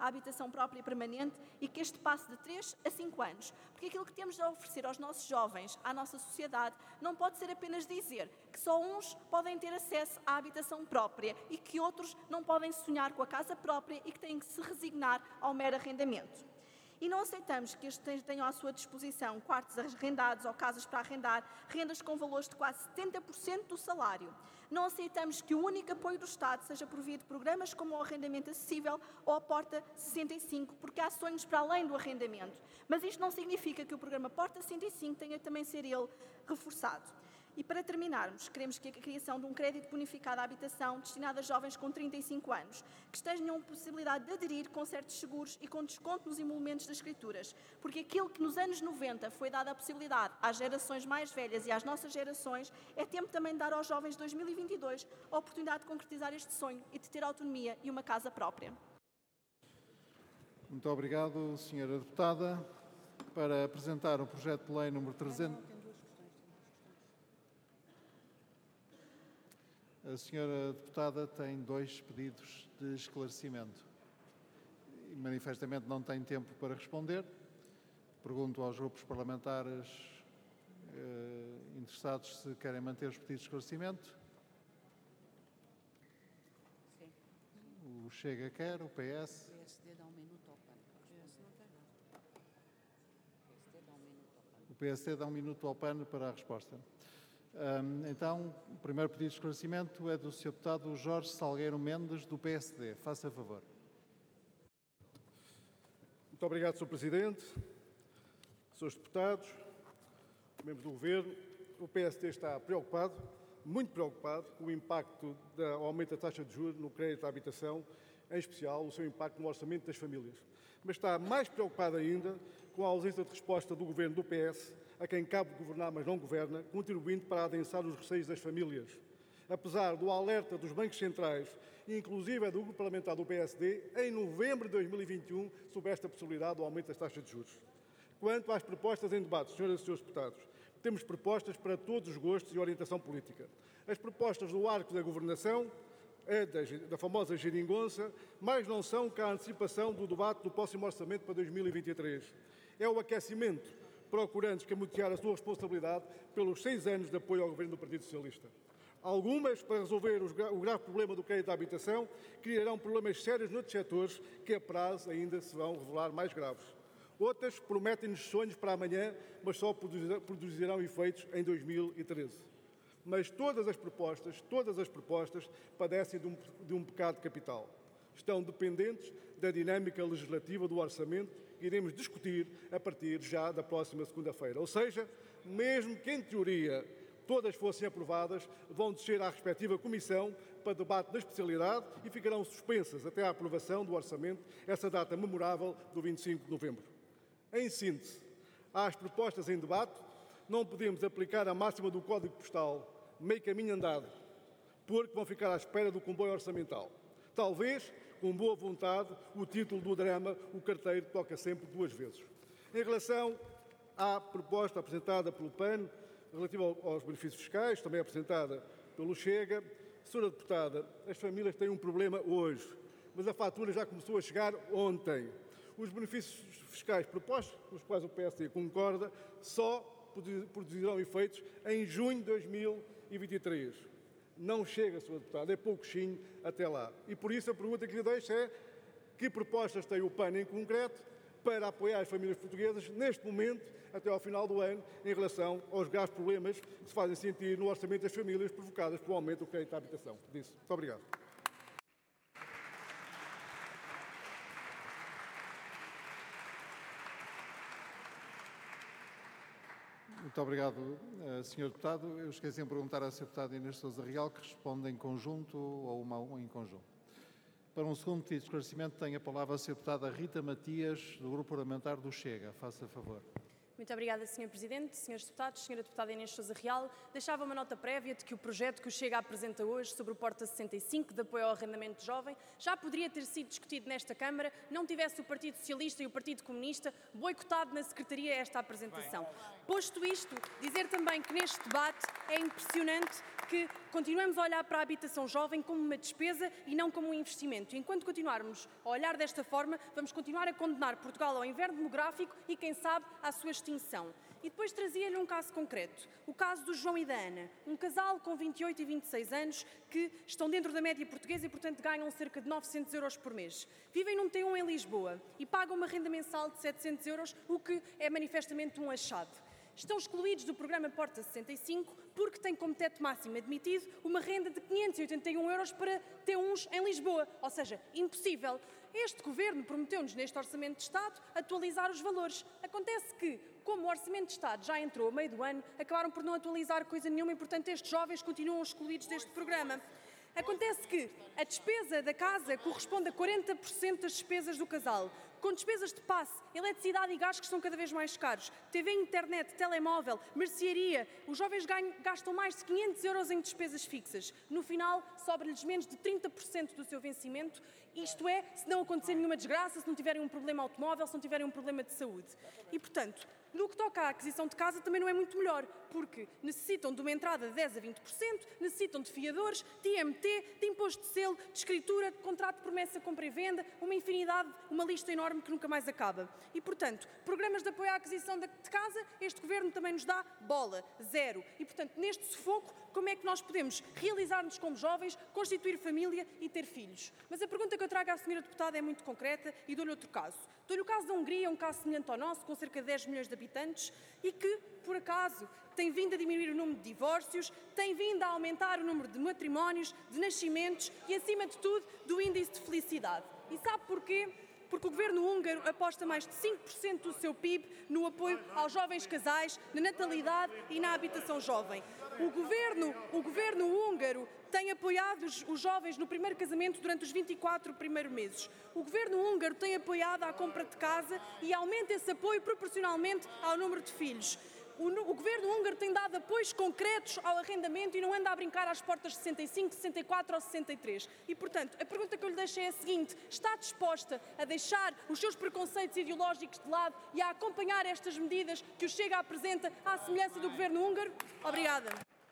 à habitação própria e permanente e que este passe de 3 a 5 anos. Porque aquilo que temos a oferecer aos nossos jovens, à nossa sociedade, não pode ser apenas dizer que só uns podem ter acesso à habitação própria e que outros não podem sonhar com a casa própria e que têm que se resignar ao mero arrendamento. E não aceitamos que estes tenham à sua disposição quartos arrendados ou casas para arrendar, rendas com valores de quase 70% do salário. Não aceitamos que o único apoio do Estado seja provido de programas como o arrendamento acessível ou a Porta 65, porque há sonhos para além do arrendamento. Mas isto não significa que o programa Porta 65 tenha também de ser ele reforçado. E para terminarmos, queremos que a criação de um crédito bonificado à habitação destinado a jovens com 35 anos, que tenham a possibilidade de aderir com certos seguros e com desconto nos emolumentos das escrituras, porque aquilo que nos anos 90 foi dado a possibilidade às gerações mais velhas e às nossas gerações, é tempo também de dar aos jovens de 2022 a oportunidade de concretizar este sonho e de ter autonomia e uma casa própria. Muito obrigado, Sra. Deputada. Para apresentar o projeto de lei número 300... A senhora deputada tem 2 pedidos de esclarecimento e manifestamente não tem tempo para responder. Pergunto aos grupos parlamentares interessados se querem manter os pedidos de esclarecimento. Sim. O Chega quer, o PS. O PSD dá 1 minuto ao PAN. O PSD dá 1 minuto ao PAN para a resposta. Então, o primeiro pedido de esclarecimento é do Sr. Deputado Jorge Salgueiro Mendes, do PSD. Faça favor. Muito obrigado, Sr. Presidente. Srs. Deputados, membros do Governo, o PSD está preocupado, muito preocupado, com o impacto do aumento da taxa de juros no crédito à habitação, em especial o seu impacto no orçamento das famílias. Mas está mais preocupado ainda com a ausência de resposta do Governo do PS, a quem cabe governar, mas não governa, contribuindo para adensar os receios das famílias. Apesar do alerta dos bancos centrais, inclusive do grupo parlamentar do PSD, em novembro de 2021, sobre esta possibilidade do aumento das taxas de juros. Quanto às propostas em debate, senhoras e senhores deputados, temos propostas para todos os gostos e orientação política. As propostas do arco da governação, da famosa geringonça, mas não são que a antecipação do debate do próximo orçamento para 2023. É o aquecimento, procurando escamotear a sua responsabilidade pelos 6 anos de apoio ao governo do Partido Socialista. Algumas, para resolver o grave problema do crédito à habitação, criarão problemas sérios noutros setores que a prazo ainda se vão revelar mais graves. Outras prometem-nos sonhos para amanhã, mas só produzirão efeitos em 2013. Mas todas as propostas padecem de um pecado capital. Estão dependentes da dinâmica legislativa do orçamento que iremos discutir a partir já da próxima segunda-feira. Ou seja, mesmo que em teoria todas fossem aprovadas, vão descer à respectiva comissão para debate da especialidade e ficarão suspensas até à aprovação do orçamento, essa data memorável do 25 de novembro. Em síntese, às propostas em debate, não podemos aplicar a máxima do Código Postal, meio caminho andado, porque vão ficar à espera do comboio orçamental. Talvez, com boa vontade, o título do drama, o carteiro toca sempre 2 vezes. Em relação à proposta apresentada pelo PAN, relativa aos benefícios fiscais, também apresentada pelo Chega, senhora deputada, as famílias têm um problema hoje, mas a fatura já começou a chegar ontem. Os benefícios fiscais propostos, com os quais o PSD concorda, só produzirão efeitos em junho de 2023. Não chega, Sr. Deputado, é pouquinho até lá. E por isso a pergunta que lhe deixo é: que propostas tem o PAN em concreto para apoiar as famílias portuguesas neste momento, até ao final do ano, em relação aos graves problemas que se fazem sentir no orçamento das famílias provocadas pelo aumento do crédito à habitação? Disse. Muito obrigado. Muito obrigado, Sr. Deputado. Eu esqueci de perguntar à Sra. Deputada Inês Sousa Real, que responde em conjunto ou uma em conjunto. Para um segundo pedido de esclarecimento, tem a palavra a Sra. Deputada Rita Matias, do Grupo Parlamentar do Chega. Faça favor. Muito obrigada, Sr. Presidente, Srs. Deputados, Sra. Deputada Inês Sousa Real. Deixava uma nota prévia de que o projeto que o Chega apresenta hoje sobre o Porta 65, de apoio ao arrendamento jovem, já poderia ter sido discutido nesta Câmara, não tivesse o Partido Socialista e o Partido Comunista boicotado na Secretaria esta apresentação. Posto isto, dizer também que neste debate é impressionante que, continuamos a olhar para a habitação jovem como uma despesa e não como um investimento. Enquanto continuarmos a olhar desta forma, vamos continuar a condenar Portugal ao inverno demográfico e, quem sabe, à sua extinção. E depois trazia-lhe um caso concreto, o caso do João e da Ana, um casal com 28 e 26 anos que estão dentro da média portuguesa e, portanto, ganham cerca de 900 euros por mês. Vivem num T1 em Lisboa e pagam uma renda mensal de 700 euros, o que é manifestamente um achado. Estão excluídos do programa Porta 65 porque têm como teto máximo admitido uma renda de 581 euros para T1s em Lisboa, ou seja, impossível. Este Governo prometeu-nos neste Orçamento de Estado atualizar os valores. Acontece que, como o Orçamento de Estado já entrou a meio do ano, acabaram por não atualizar coisa nenhuma e, portanto, estes jovens continuam excluídos deste programa. Acontece que a despesa da casa corresponde a 40% das despesas do casal. Com despesas de passe, eletricidade e gás que são cada vez mais caros, TV, internet, telemóvel, mercearia, os jovens gastam mais de 500 euros em despesas fixas. No final, sobra-lhes menos de 30% do seu vencimento, isto é, se não acontecer nenhuma desgraça, se não tiverem um problema automóvel, se não tiverem um problema de saúde. E, portanto, no que toca à aquisição de casa também não é muito melhor, porque necessitam de uma entrada de 10% a 20%, necessitam de fiadores, de IMT, de imposto de selo, de escritura, de contrato de promessa, compra e venda, uma infinidade, uma lista enorme que nunca mais acaba. E, portanto, programas de apoio à aquisição de casa, este Governo também nos dá bola, zero. E, portanto, neste sufoco, como é que nós podemos realizar-nos como jovens, constituir família e ter filhos? Mas a pergunta que eu trago à Sra. Deputada é muito concreta e dou-lhe outro caso. Dou-lhe o caso da Hungria, um caso semelhante ao nosso, com cerca de 10 milhões de habitantes e que, por acaso, tem vindo a diminuir o número de divórcios, tem vindo a aumentar o número de matrimónios, de nascimentos e, acima de tudo, do índice de felicidade. E sabe porquê? Porque o Governo húngaro aposta mais de 5% do seu PIB no apoio aos jovens casais, na natalidade e na habitação jovem. O Governo húngaro tem apoiado os jovens no primeiro casamento durante os 24 primeiros meses. O Governo húngaro tem apoiado a compra de casa e aumenta esse apoio proporcionalmente ao número de filhos. O Governo húngaro tem dado apoios concretos ao arrendamento e não anda a brincar às portas de 65, 64 ou 63. E, portanto, a pergunta que eu lhe deixo é a seguinte: está disposta a deixar os seus preconceitos ideológicos de lado e a acompanhar estas medidas que o Chega apresenta à semelhança do Governo húngaro? Obrigada.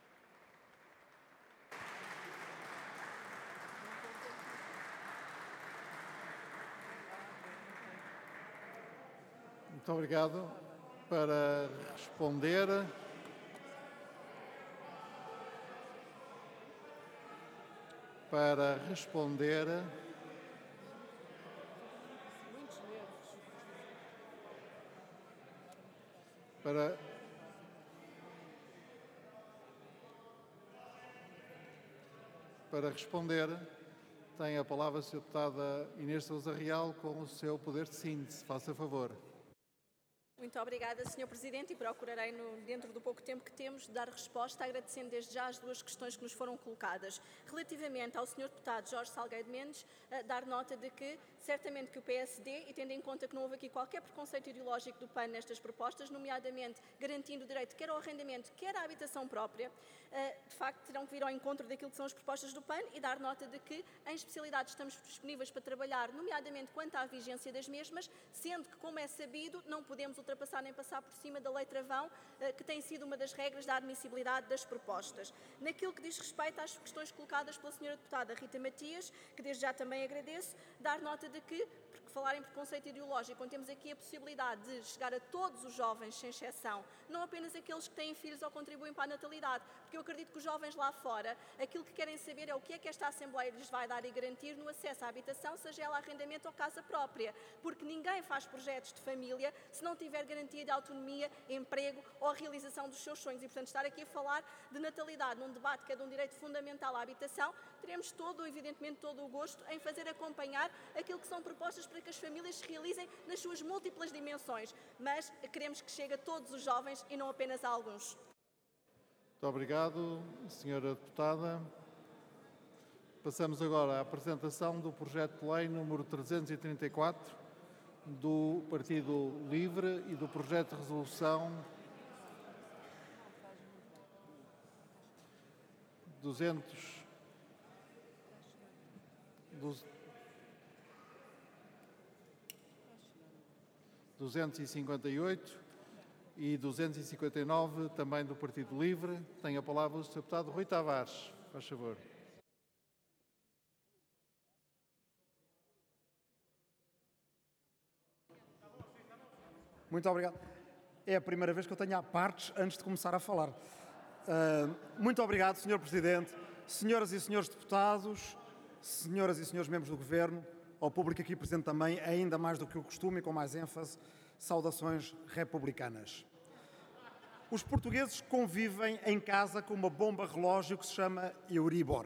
Muito obrigado. Para responder, para responder, tem a palavra a Sra. Deputada Inês Sousa Real com o seu poder de síntese. Faça favor. Muito obrigada, Sr. Presidente, e procurarei, dentro do pouco tempo que temos, dar resposta, agradecendo desde já as duas questões que nos foram colocadas. Relativamente ao Sr. Deputado Jorge Salgueiro Mendes, dar nota de que, certamente que o PSD, e tendo em conta que não houve aqui qualquer preconceito ideológico do PAN nestas propostas, nomeadamente garantindo o direito quer ao arrendamento, quer à habitação própria, de facto terão que vir ao encontro daquilo que são as propostas do PAN e dar nota de que, em especialidade, estamos disponíveis para trabalhar, nomeadamente quanto à vigência das mesmas, sendo que, como é sabido, não podemos ultrapassar nem passar por cima da lei travão, que tem sido uma das regras da admissibilidade das propostas. Naquilo que diz respeito às questões colocadas pela Sra. Deputada Rita Matias, que desde já também agradeço, dar nota de que, porque falar em preconceito ideológico, quando temos aqui a possibilidade de chegar a todos os jovens, sem exceção, não apenas aqueles que têm filhos ou contribuem para a natalidade, porque eu acredito que os jovens lá fora, aquilo que querem saber é o que é que esta Assembleia lhes vai dar e garantir no acesso à habitação, seja ela arrendamento ou casa própria, porque ninguém faz projetos de família se não tiver garantia de autonomia, emprego ou a realização dos seus sonhos. E, portanto, estar aqui a falar de natalidade num debate que é de um direito fundamental à habitação, teremos evidentemente todo o gosto em fazer acompanhar aquilo que são propostas para que as famílias se realizem nas suas múltiplas dimensões, mas queremos que chegue a todos os jovens e não apenas a alguns. Muito obrigado, Sra. Deputada. Passamos agora à apresentação do projeto de lei número 334 do Partido Livre e do projeto de resolução 258 e 259, também do Partido Livre. Tem a palavra o Sr. Deputado Rui Tavares. faz favor. Muito obrigado. É a primeira vez que eu tenho à partes antes de começar a falar. Muito obrigado, Sr. Presidente, senhoras e senhores deputados, senhoras e senhores membros do Governo, ao público aqui presente também, ainda mais do que o costume e com mais ênfase, saudações republicanas. Os portugueses convivem em casa com uma bomba relógio que se chama Euribor.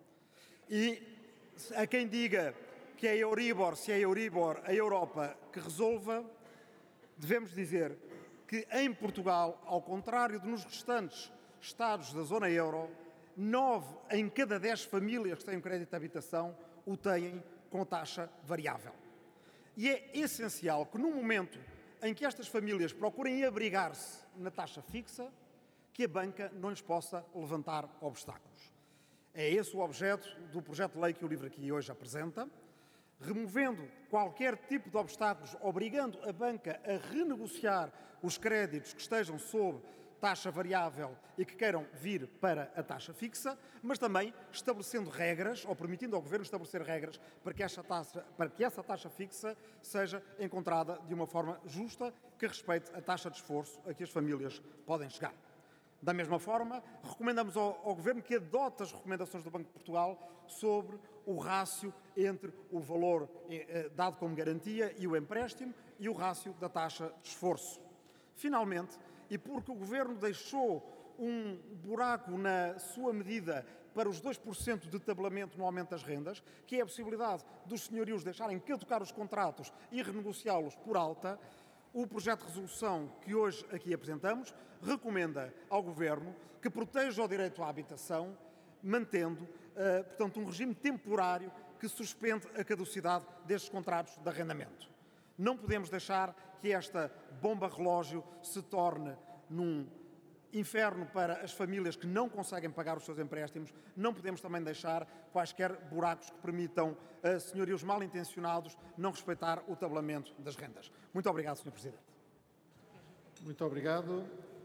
E a quem diga que é Euribor, se é Euribor, a Europa que resolva, devemos dizer que em Portugal, ao contrário de nos restantes Estados da zona euro, 9 em cada 10 famílias que têm um crédito de habitação o têm com taxa variável. E é essencial que no momento em que estas famílias procurem abrigar-se na taxa fixa, que a banca não lhes possa levantar obstáculos. É esse o objeto do projeto de lei que o LIVRE aqui hoje apresenta, removendo qualquer tipo de obstáculos, obrigando a banca a renegociar os créditos que estejam sob taxa variável e que queiram vir para a taxa fixa, mas também estabelecendo regras, ou permitindo ao Governo estabelecer regras para que essa taxa fixa seja encontrada de uma forma justa, que respeite a taxa de esforço a que as famílias podem chegar. Da mesma forma, recomendamos ao Governo que adote as recomendações do Banco de Portugal sobre o rácio entre o valor dado como garantia e o empréstimo e o rácio da taxa de esforço. Finalmente, e porque o Governo deixou um buraco na sua medida para os 2% de tabelamento no aumento das rendas, que é a possibilidade dos senhorios deixarem caducar os contratos e renegociá-los por alta, o projeto de resolução que hoje aqui apresentamos recomenda ao Governo que proteja o direito à habitação, mantendo, portanto, um regime temporário que suspende a caducidade destes contratos de arrendamento. Não podemos deixar que esta bomba relógio se torne num inferno para as famílias que não conseguem pagar os seus empréstimos. Não podemos também deixar quaisquer buracos que permitam a senhorios mal intencionados não respeitar o tabelamento das rendas. Muito obrigado, Sr. Presidente. Muito obrigado.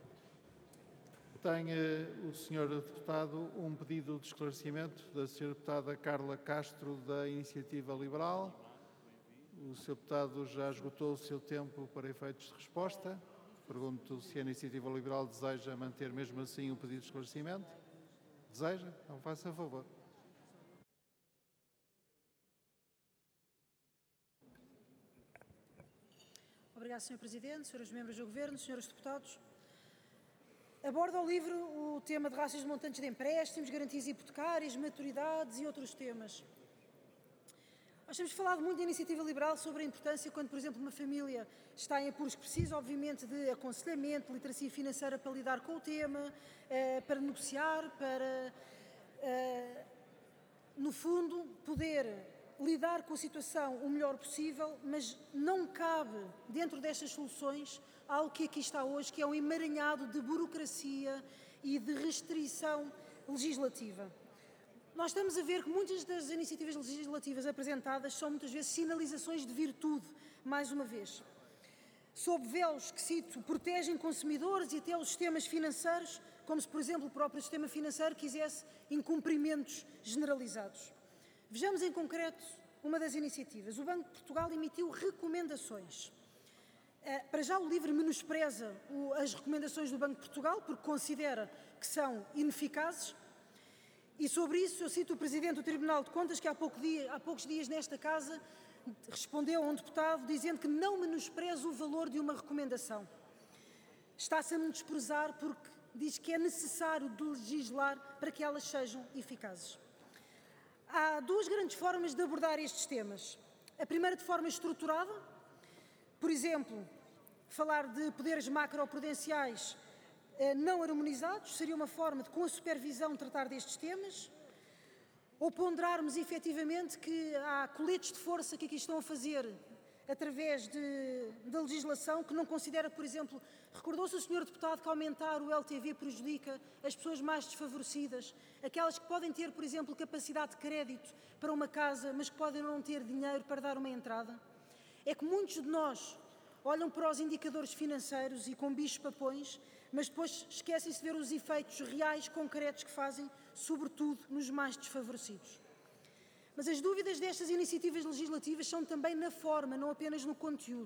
Tem o Sr. Deputado um pedido de esclarecimento da Sra. Deputada Carla Castro, da Iniciativa Liberal. O Sr. Deputado já esgotou o seu tempo para efeitos de resposta. Pergunto se a Iniciativa Liberal deseja manter mesmo assim o pedido de esclarecimento. Deseja? Então faça favor. Obrigado, Sr. Presidente, Srs. Membros do Governo, Srs. Deputados. Aborda o livro o tema de rácios de montantes de empréstimos, garantias hipotecárias, maturidades e outros temas. Nós temos falado muito da Iniciativa Liberal sobre a importância quando, por exemplo, uma família está em apuros que precisa, obviamente, de aconselhamento, de literacia financeira para lidar com o tema, para negociar, para, no fundo, poder lidar com a situação o melhor possível, mas não cabe, dentro destas soluções, algo que aqui está hoje, que é um emaranhado de burocracia e de restrição legislativa. Nós estamos a ver que muitas das iniciativas legislativas apresentadas são muitas vezes sinalizações de virtude, mais uma vez. Sob véus que, cito, protegem consumidores e até os sistemas financeiros, como se, por exemplo, o próprio sistema financeiro quisesse incumprimentos generalizados. Vejamos em concreto uma das iniciativas. O Banco de Portugal emitiu recomendações. Para já o LIVRE menospreza as recomendações do Banco de Portugal porque considera que são ineficazes. E sobre isso, eu cito o Presidente do Tribunal de Contas, que há poucos dias nesta Casa respondeu a um deputado dizendo que não menospreza o valor de uma recomendação. Está-se a menosprezar porque diz que é necessário legislar para que elas sejam eficazes. Há duas grandes formas de abordar estes temas. A primeira de forma estruturada, por exemplo, falar de poderes macroprudenciais não harmonizados, seria uma forma de, com a supervisão, tratar destes temas, ou ponderarmos efetivamente que há coletes de força que aqui estão a fazer através da legislação que não considera, por exemplo, recordou-se o Sr. Deputado que aumentar o LTV prejudica as pessoas mais desfavorecidas, aquelas que podem ter, por exemplo, capacidade de crédito para uma casa, mas que podem não ter dinheiro para dar uma entrada? É que muitos de nós olham para os indicadores financeiros e com bichos papões, mas depois esquecem-se de ver os efeitos reais, concretos que fazem, sobretudo nos mais desfavorecidos. Mas as dúvidas destas iniciativas legislativas são também na forma, não apenas no conteúdo.